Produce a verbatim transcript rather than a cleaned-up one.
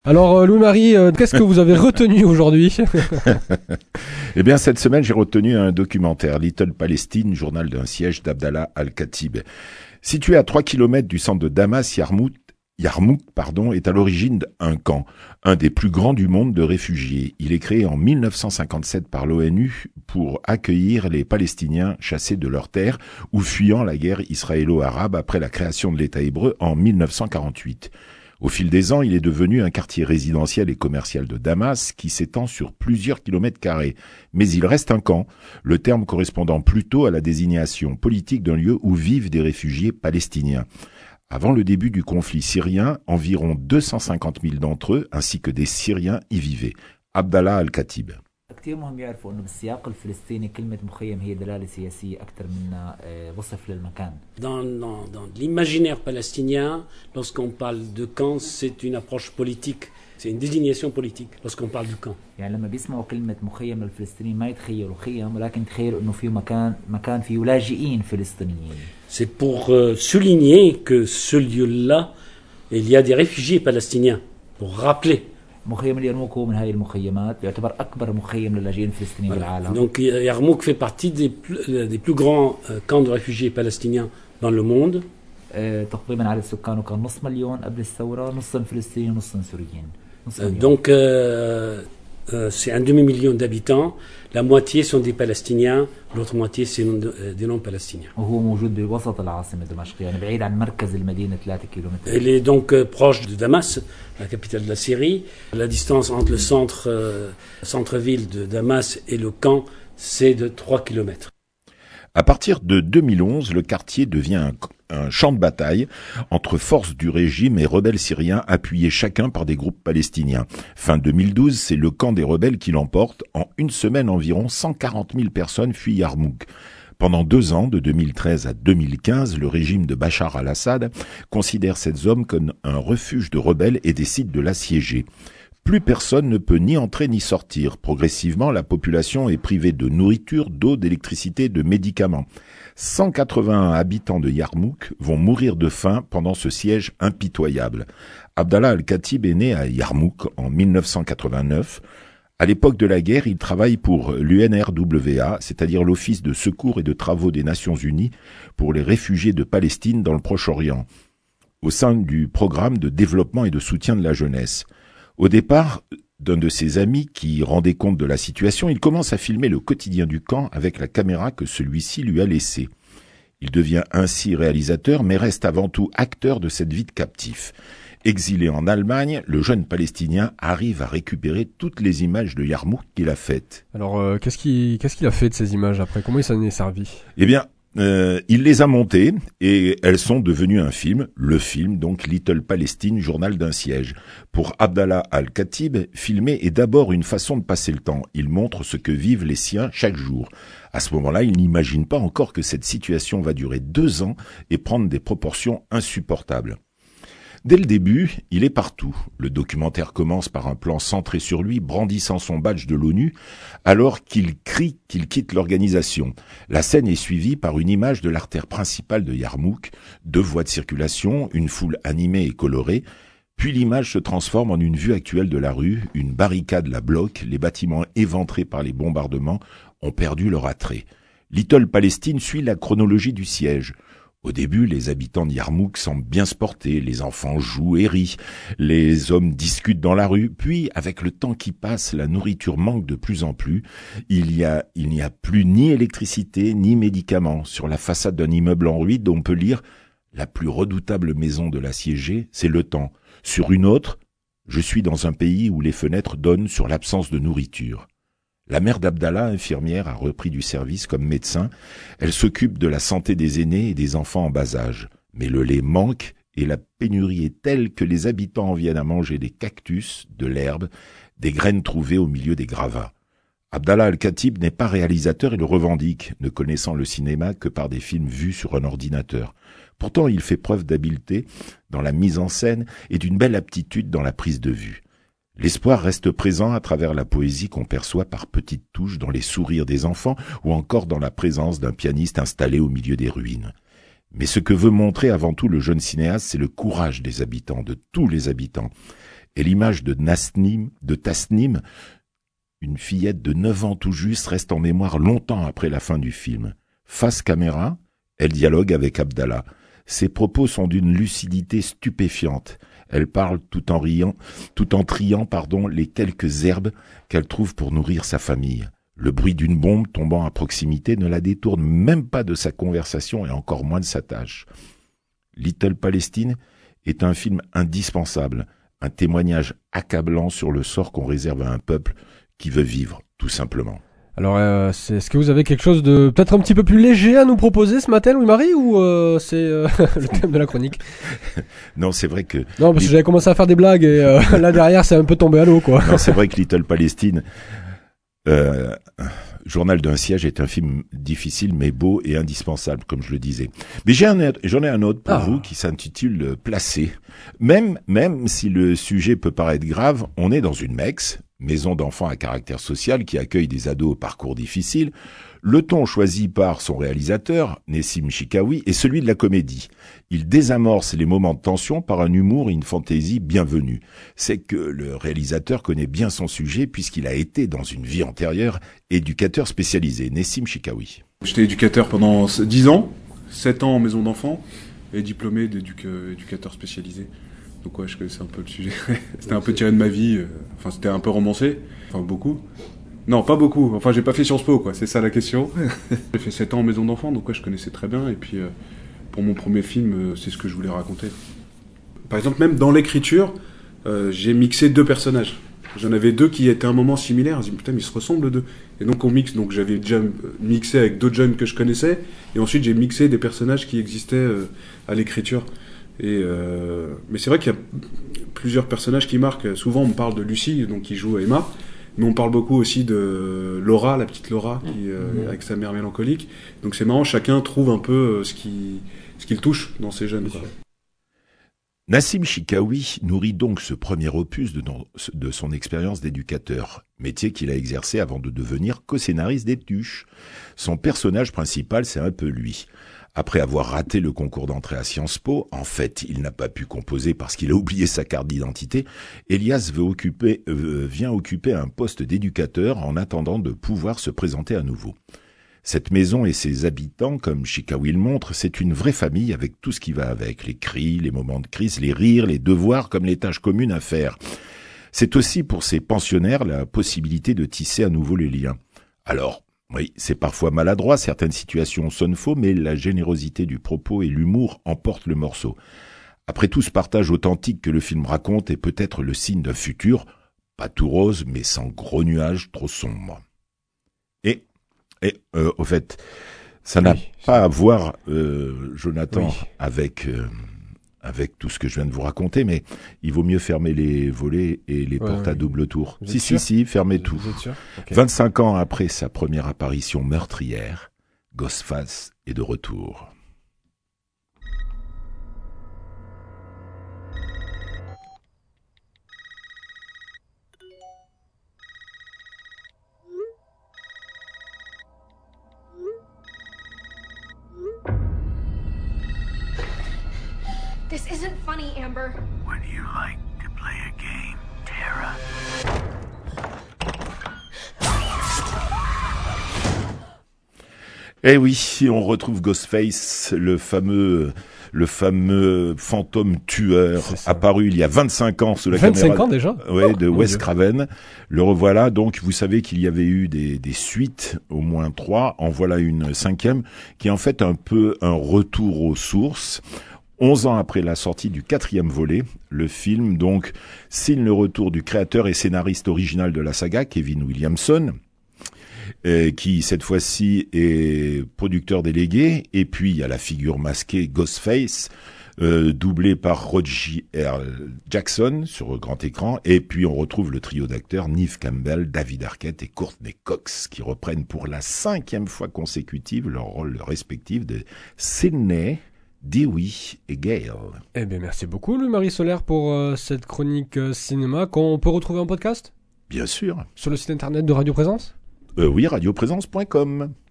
Alors euh, Louis-Marie, euh, qu'est-ce que vous avez retenu aujourd'hui? Eh bien, cette semaine, j'ai retenu un documentaire, Little Palestine, journal d'un siège d'Abdallah Al-Khatib. Situé à trois kilomètres du centre de Damas, Yarmouk, Yarmouk pardon, est à l'origine d'un camp, un des plus grands du monde de réfugiés. Il est créé en mille neuf cent cinquante-sept par l'ONU pour accueillir les Palestiniens chassés de leurs terres ou fuyant la guerre israélo-arabe après la création de l'État hébreu en mille neuf cent quarante-huit. Au fil des ans, il est devenu un quartier résidentiel et commercial de Damas qui s'étend sur plusieurs kilomètres carrés. Mais il reste un camp, le terme correspondant plutôt à la désignation politique d'un lieu où vivent des réfugiés palestiniens. Avant le début du conflit syrien, environ deux cent cinquante mille d'entre eux, ainsi que des Syriens, y vivaient. Abdallah Al-Khatib. كثير مهم يعرفوا انه بالسياق الفلسطيني كلمة مخيم هي دلالة سياسية أكثر من وصف للمكان. Dans, dans, dans l'imaginaire palestinien, lorsqu'on parle de camp, c'est une approche politique, c'est une désignation politique lorsqu'on parle du camp. يعني لما بيسمعوا كلمة مخيم للفلسطينيين ما يتخيلوا خيم ولكن يتخيلوا انه في مكان مكان فيه لاجئين فلسطينيين. C'est pour euh, souligner que ce lieu-là, il y a des réfugiés palestiniens, pour rappeler. مخيم اليرموك هو من هذه المخيمات يعتبر أكبر مخيم للاجئين الفلسطينيين بالعالم. Donc Yarmouk fait partie des plus, des plus grands euh, camps de réfugiés palestiniens dans le monde. تقريبا عدد سكانه كان نص مليون قبل الثورة، نصا فلسطينيين ونصا سوريين. Donc euh, euh, c'est un demi-million d'habitants. La moitié sont des Palestiniens, l'autre moitié c'est des non-Palestiniens. وهو موجود بوسط العاصمة دمشق، يعني بعيد عن مركز المدينة ثلاثة كيلومتر. Il est donc euh, proche de Damas, la capitale de la Syrie. La distance entre le centre, euh, centre-ville de Damas et le camp, c'est de trois kilomètres. À partir de deux mille onze, le quartier devient un, un champ de bataille entre forces du régime et rebelles syriens appuyés chacun par des groupes palestiniens. Fin deux mille douze, c'est le camp des rebelles qui l'emporte. En une semaine, environ cent quarante mille personnes fuient Yarmouk. Pendant deux ans, de deux mille treize à deux mille quinze, le régime de Bachar al-Assad considère cette zone comme un refuge de rebelles et décide de l'assiéger. Plus personne ne peut ni entrer ni sortir. Progressivement, la population est privée de nourriture, d'eau, d'électricité, de médicaments. cent quatre-vingt-un habitants de Yarmouk vont mourir de faim pendant ce siège impitoyable. Abdallah Al-Khatib est né à Yarmouk en mille neuf cent quatre-vingt-neuf. À l'époque de la guerre, il travaille pour l'U N R W A, c'est-à-dire l'Office de secours et de travaux des Nations Unies pour les réfugiés de Palestine dans le Proche-Orient, au sein du programme de développement et de soutien de la jeunesse. Au départ d'un de ses amis qui rendait compte de la situation, il commence à filmer le quotidien du camp avec la caméra que celui-ci lui a laissée. Il devient ainsi réalisateur, mais reste avant tout acteur de cette vie de captif. Exilé en Allemagne, le jeune Palestinien arrive à récupérer toutes les images de Yarmouk qu'il a faites. Alors, euh, qu'est-ce qu'il, qu'est-ce qu'il a fait de ces images après? Comment il s'en est servi? Eh bien, Euh, il les a montées et elles sont devenues un film, le film donc Little Palestine, journal d'un siège. Pour Abdallah Al-Khatib, filmer est d'abord une façon de passer le temps. Il montre ce que vivent les siens chaque jour. À ce moment-là, il n'imagine pas encore que cette situation va durer deux ans et prendre des proportions insupportables. Dès le début, il est partout. Le documentaire commence par un plan centré sur lui, brandissant son badge de l'ONU, alors qu'il crie qu'il quitte l'organisation. La scène est suivie par une image de l'artère principale de Yarmouk, deux voies de circulation, une foule animée et colorée, puis l'image se transforme en une vue actuelle de la rue, une barricade la bloque, les bâtiments éventrés par les bombardements ont perdu leur attrait. Little Palestine suit la chronologie du siège. Au début, les habitants de Yarmouk semblent bien se porter, les enfants jouent et rient, les hommes discutent dans la rue, puis, avec le temps qui passe, la nourriture manque de plus en plus, il y a, il n'y a plus ni électricité, ni médicaments. Sur la façade d'un immeuble en ruine, on peut lire « La plus redoutable maison de l'assiégé, c'est le temps ». Sur une autre, « Je suis dans un pays où les fenêtres donnent sur l'absence de nourriture ». La mère d'Abdallah, infirmière, a repris du service comme médecin. Elle s'occupe de la santé des aînés et des enfants en bas âge. Mais le lait manque et la pénurie est telle que les habitants en viennent à manger des cactus, de l'herbe, des graines trouvées au milieu des gravats. Abdallah Al-Khatib n'est pas réalisateur et le revendique, ne connaissant le cinéma que par des films vus sur un ordinateur. Pourtant, il fait preuve d'habileté dans la mise en scène et d'une belle aptitude dans la prise de vue. L'espoir reste présent à travers la poésie qu'on perçoit par petites touches dans les sourires des enfants ou encore dans la présence d'un pianiste installé au milieu des ruines. Mais ce que veut montrer avant tout le jeune cinéaste, c'est le courage des habitants, de tous les habitants. Et l'image de Nasnim, de Tasnim, une fillette de neuf ans tout juste, reste en mémoire longtemps après la fin du film. Face caméra, elle dialogue avec Abdallah. Ses propos sont d'une lucidité stupéfiante. Elle parle tout en riant, tout en triant, pardon, les quelques herbes qu'elle trouve pour nourrir sa famille. Le bruit d'une bombe tombant à proximité ne la détourne même pas de sa conversation et encore moins de sa tâche. Little Palestine est un film indispensable, un témoignage accablant sur le sort qu'on réserve à un peuple qui veut vivre, tout simplement. Alors, euh, c'est, est-ce que vous avez quelque chose de peut-être un petit peu plus léger à nous proposer ce matin, Louis-Marie, ou euh, c'est euh, le thème de la chronique? Non, c'est vrai que... Non, parce que j'avais commencé à faire des blagues et euh, là derrière, c'est un peu tombé à l'eau, quoi. Non, c'est vrai que Little Palestine, euh, Journal d'un siège, est un film difficile, mais beau et indispensable, comme je le disais. Mais j'ai un, j'en ai un autre pour ah. vous qui s'intitule Placé. Même, même si le sujet peut paraître grave, on est dans une M E X, maison d'enfants à caractère social qui accueille des ados au parcours difficile. Le ton choisi par son réalisateur, Nessim Chikawi, est celui de la comédie. Il désamorce les moments de tension par un humour et une fantaisie bienvenue. C'est que le réalisateur connaît bien son sujet puisqu'il a été, dans une vie antérieure, éducateur spécialisé. Nessim Chikawi. J'étais éducateur pendant dix ans, sept ans en maison d'enfants, et diplômé d'éducateur spécialisé. Donc ouais, je connaissais un peu le sujet. C'était un peu tiré de ma vie. Enfin, c'était un peu romancé. Enfin, beaucoup. Non, pas beaucoup. Enfin, j'ai pas fait Sciences Po, quoi. C'est ça la question. J'ai fait sept ans en maison d'enfants, donc ouais, je connaissais très bien. Et puis, euh, pour mon premier film, euh, c'est ce que je voulais raconter. Par exemple, même dans l'écriture, euh, j'ai mixé deux personnages. J'en avais deux qui étaient à un moment similaires. Je me dis, putain, mais ils se ressemblent les deux. Et donc, on mixe. Donc, j'avais déjà mixé avec d'autres jeunes que je connaissais. Et ensuite, j'ai mixé des personnages qui existaient euh, à l'écriture. Et euh, mais c'est vrai qu'il y a plusieurs personnages qui marquent. Souvent, on me parle de Lucie, donc qui joue Emma, mais on parle beaucoup aussi de Laura, la petite Laura, qui, euh, mmh. avec sa mère mélancolique. Donc c'est marrant, chacun trouve un peu ce qui, ce qui le touche dans ces jeunes. Quoi. Nessim Chikawi nourrit donc ce premier opus de, de son expérience d'éducateur, métier qu'il a exercé avant de devenir co-scénariste des Tuches. Son personnage principal, c'est un peu lui. Après avoir raté le concours d'entrée à Sciences Po, en fait, il n'a pas pu composer parce qu'il a oublié sa carte d'identité. Elias veut occuper, euh, vient occuper un poste d'éducateur en attendant de pouvoir se présenter à nouveau. Cette maison et ses habitants, comme Chikawi le montre, c'est une vraie famille avec tout ce qui va avec, les cris, les moments de crise, les rires, les devoirs comme les tâches communes à faire. C'est aussi pour ces pensionnaires la possibilité de tisser à nouveau les liens. Alors, oui, c'est parfois maladroit, certaines situations sonnent faux, mais la générosité du propos et l'humour emportent le morceau. Après tout, ce partage authentique que le film raconte est peut-être le signe d'un futur, pas tout rose, mais sans gros nuages trop sombres. Et, et euh, au fait, ça n'a oui, pas à voir, euh, Jonathan, oui. avec... Euh, avec tout ce que je viens de vous raconter, mais il vaut mieux fermer les volets et les ouais, portes ouais. à double tour. Si, si, si, fermez vous, tout. Vous êtes sûr ? Okay. vingt-cinq ans après sa première apparition meurtrière, Ghostface est de retour. This isn't funny, Amber. Would you like to play a game, Tara? Eh oui, on retrouve Ghostface, le fameux, le fameux fantôme tueur apparu il y a vingt-cinq ans sous la vingt-cinq caméra. Ans déjà ouais, de oh, Wes Craven. Le revoilà. Donc, vous savez qu'il y avait eu des, des suites, au moins trois. En voilà une cinquième, qui est en fait un peu un retour aux sources. Onze ans après la sortie du quatrième volet, le film donc signe le retour du créateur et scénariste original de la saga, Kevin Williamson, euh, qui cette fois-ci est producteur délégué. Et puis il y a la figure masquée Ghostface, euh, doublé par Roger Jackson sur grand écran. Et puis on retrouve le trio d'acteurs Neve Campbell, David Arquette et Courtney Cox, qui reprennent pour la cinquième fois consécutive leur rôle respectif de Sidney, Dewey et Gale. Eh bien, merci beaucoup, Louis-Marie Solaire, pour euh, cette chronique euh, cinéma qu'on peut retrouver en podcast ? Bien sûr. Sur le site internet de Radio Présence ? euh, Oui, radio présence point com.